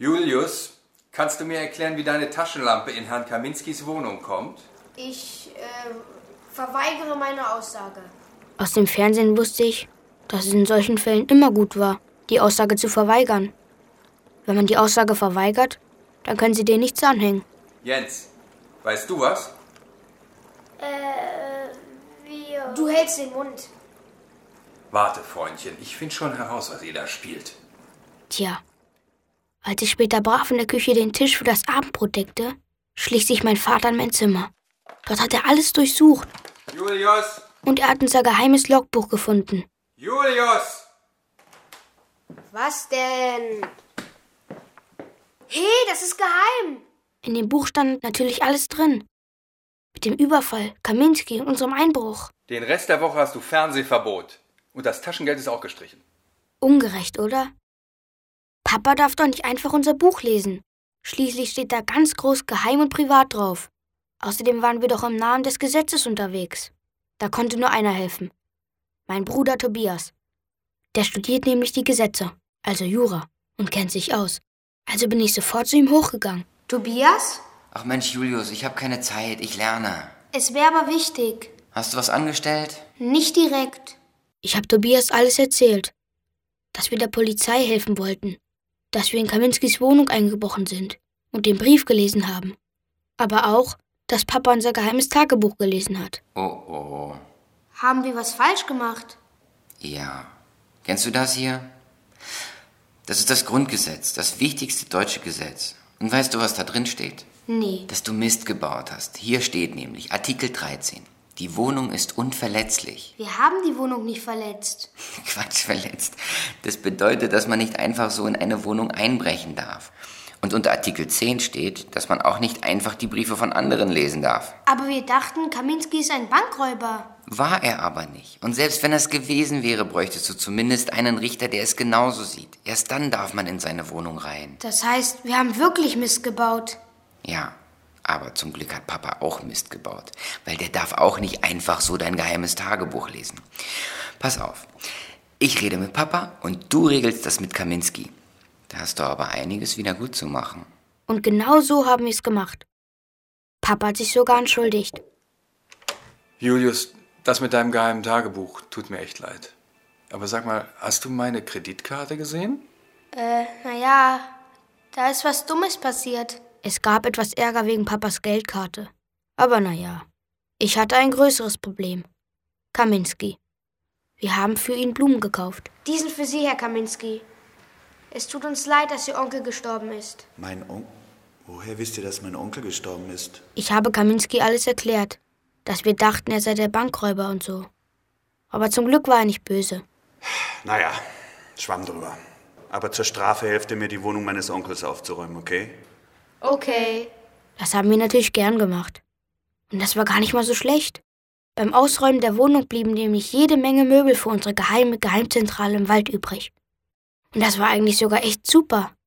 Julius, kannst du mir erklären, wie deine Taschenlampe in Herrn Kaminskis Wohnung kommt? Ich verweigere meine Aussage. Aus dem Fernsehen wusste ich, dass es in solchen Fällen immer gut war, die Aussage zu verweigern. Wenn man die Aussage verweigert, dann können sie dir nichts anhängen. Jens, weißt du was? Wir... Du hältst den Mund. Warte, Freundchen, ich finde schon heraus, was ihr da spielt. Tja, als ich später brav in der Küche den Tisch für das Abendbrot deckte, schlich sich mein Vater in mein Zimmer. Dort hat er alles durchsucht. Julius! Und er hat unser geheimes Logbuch gefunden. Julius! Was denn? Hey, das ist geheim. In dem Buch stand natürlich alles drin. Mit dem Überfall, Kaminski und unserem Einbruch. Den Rest der Woche hast du Fernsehverbot. Und das Taschengeld ist auch gestrichen. Ungerecht, oder? Papa darf doch nicht einfach unser Buch lesen. Schließlich steht da ganz groß geheim und privat drauf. Außerdem waren wir doch im Namen des Gesetzes unterwegs. Da konnte nur einer helfen. Mein Bruder Tobias. Der studiert nämlich die Gesetze, also Jura, und kennt sich aus. Also bin ich sofort zu ihm hochgegangen. Tobias? Ach Mensch, Julius, ich habe keine Zeit, ich lerne. Es wäre aber wichtig. Hast du was angestellt? Nicht direkt. Ich habe Tobias alles erzählt. Dass wir der Polizei helfen wollten. Dass wir in Kaminskis Wohnung eingebrochen sind und den Brief gelesen haben. Aber auch, dass Papa unser geheimes Tagebuch gelesen hat. Oh. Haben wir was falsch gemacht? Ja. Kennst du das hier? Das ist das Grundgesetz, das wichtigste deutsche Gesetz. Und weißt du, was da drin steht? Nee. Dass du Mist gebaut hast. Hier steht nämlich Artikel 13. Die Wohnung ist unverletzlich. Wir haben die Wohnung nicht verletzt. Quatsch, verletzt. Das bedeutet, dass man nicht einfach so in eine Wohnung einbrechen darf. Und unter Artikel 10 steht, dass man auch nicht einfach die Briefe von anderen lesen darf. Aber wir dachten, Kaminski ist ein Bankräuber. War er aber nicht. Und selbst wenn es gewesen wäre, bräuchtest du zumindest einen Richter, der es genauso sieht. Erst dann darf man in seine Wohnung rein. Das heißt, wir haben wirklich Mist gebaut. Ja, aber zum Glück hat Papa auch Mist gebaut. Weil der darf auch nicht einfach so dein geheimes Tagebuch lesen. Pass auf. Ich rede mit Papa und du regelst das mit Kaminski. Da hast du aber einiges wieder gut zu machen. Und genau so haben wir es gemacht. Papa hat sich sogar entschuldigt. Julius, das mit deinem geheimen Tagebuch tut mir echt leid. Aber sag mal, hast du meine Kreditkarte gesehen? Naja, da ist was Dummes passiert. Es gab etwas Ärger wegen Papas Geldkarte. Aber naja, ich hatte ein größeres Problem. Kaminski. Wir haben für ihn Blumen gekauft. Die sind für Sie, Herr Kaminski. Es tut uns leid, dass Ihr Onkel gestorben ist. Mein Onkel? Woher wisst ihr, dass mein Onkel gestorben ist? Ich habe Kaminski alles erklärt, dass wir dachten, er sei der Bankräuber und so. Aber zum Glück war er nicht böse. Naja, schwamm drüber. Aber zur Strafe helft ihr mir, die Wohnung meines Onkels aufzuräumen, okay? Okay. Das haben wir natürlich gern gemacht. Und das war gar nicht mal so schlecht. Beim Ausräumen der Wohnung blieben nämlich jede Menge Möbel für unsere geheime Geheimzentrale im Wald übrig. Und das war eigentlich sogar echt super.